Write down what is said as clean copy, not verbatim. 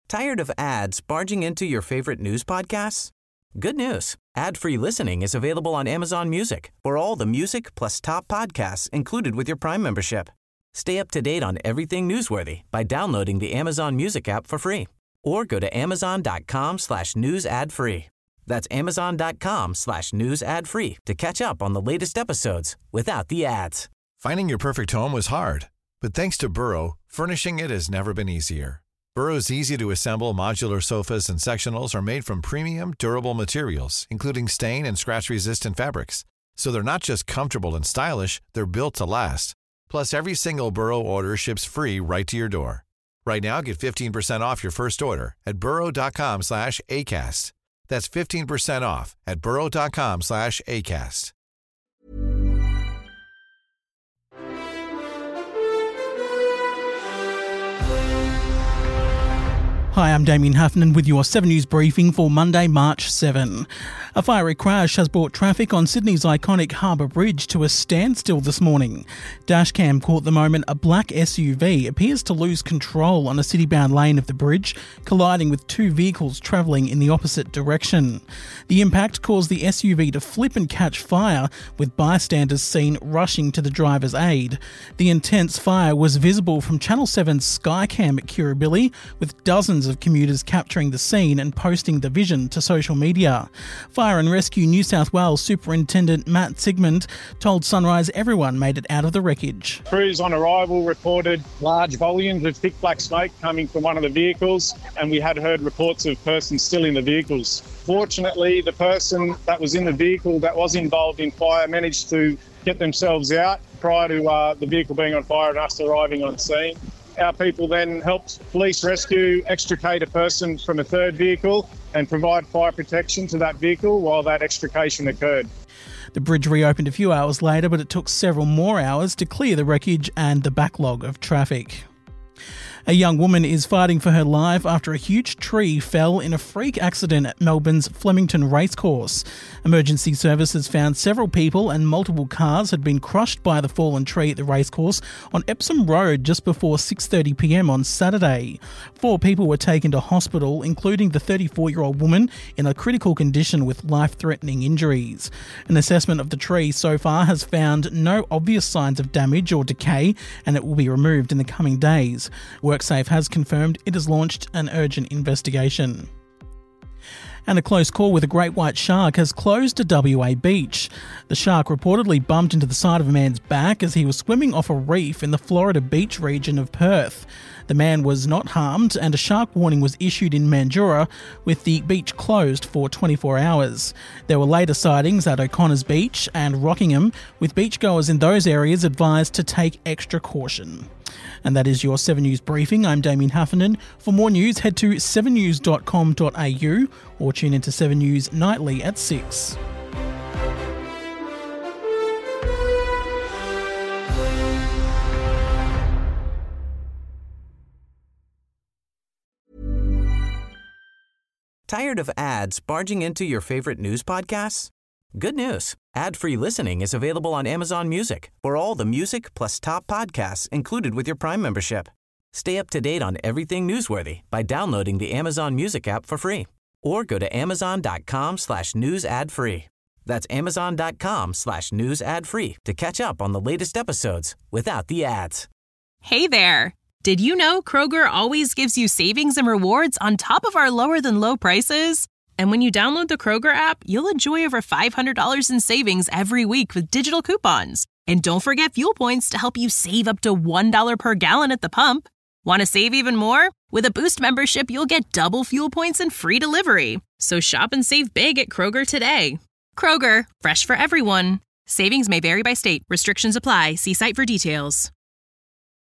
Tired of ads barging into your favorite news podcasts? Good news. Ad-free listening is available on Amazon Music for all the music plus top podcasts included with your Prime membership. Stay up to date on everything newsworthy by downloading the Amazon Music app for free or go to amazon.com/news ad free. That's amazon.com/news ad free to catch up on the latest episodes without the ads. Finding your perfect home was hard, but thanks to Burrow, furnishing it has never been easier. Burrow's easy-to-assemble modular sofas and sectionals are made from premium, durable materials, including stain and scratch-resistant fabrics. So they're not just comfortable and stylish, they're built to last. Plus, every single Burrow order ships free right to your door. Right now, get 15% off your first order at burrow.com/ACAST. That's 15% off at burrow.com/ACAST. Hi, I'm Damien Heffernan with your 7 News briefing for Monday, March 7. A fiery crash has brought traffic on Sydney's iconic Harbour Bridge to a standstill this morning. Dashcam caught the moment a black SUV appears to lose control on a city-bound lane of the bridge, colliding with two vehicles travelling in the opposite direction. The impact caused the SUV to flip and catch fire, with bystanders seen rushing to the driver's aid. The intense fire was visible from Channel 7's Skycam at Kirribilli, with dozens of commuters capturing the scene and posting the vision to social media. Fire and Rescue New South Wales Superintendent Matt Sigmund told Sunrise everyone made it out of the wreckage. Crews on arrival reported large volumes of thick black smoke coming from one of the vehicles, and we had heard reports of persons still in the vehicles. Fortunately, the person that was in the vehicle that was involved in fire managed to get themselves out prior to the vehicle being on fire and us arriving on scene. Our people then helped police rescue, extricate a person from a third vehicle and provide fire protection to that vehicle while that extrication occurred. The bridge reopened a few hours later, but it took several more hours to clear the wreckage and the backlog of traffic. A young woman is fighting for her life after a huge tree fell in a freak accident at Melbourne's Flemington Racecourse. Emergency services found several people and multiple cars had been crushed by the fallen tree at the racecourse on Epsom Road just before 6:30pm on Saturday. 4 people were taken to hospital, including the 34-year-old woman in a critical condition with life-threatening injuries. An assessment of the tree so far has found no obvious signs of damage or decay, and it will be removed in the coming days. WorkSafe has confirmed it has launched an urgent investigation. And a close call with a great white shark has closed a WA beach. The shark reportedly bumped into the side of a man's back as he was swimming off a reef in the Florida Beach region of Perth. The man was not harmed and a shark warning was issued in Mandurah, with the beach closed for 24 hours. There were later sightings at O'Connors Beach and Rockingham, with beachgoers in those areas advised to take extra caution. And that is your 7 News briefing. I'm Damien Heffernan. For more news, head to 7news.com.au or tune into 7 News nightly at 6. Tired of ads barging into your favorite news podcasts? Good news. Ad-free listening is available on Amazon Music for all the music plus top podcasts included with your Prime membership. Stay up to date on everything newsworthy by downloading the Amazon Music app for free or go to amazon.com/news ad free. That's amazon.com/news ad free to catch up on the latest episodes without the ads. Hey there. Did you know Kroger always gives you savings and rewards on top of our lower than low prices? And when you download the Kroger app, you'll enjoy over $500 in savings every week with digital coupons. And don't forget fuel points to help you save up to $1 per gallon at the pump. Want to save even more? With a Boost membership, you'll get double fuel points and free delivery. So shop and save big at Kroger today. Kroger, fresh for everyone. Savings may vary by state. Restrictions apply. See site for details.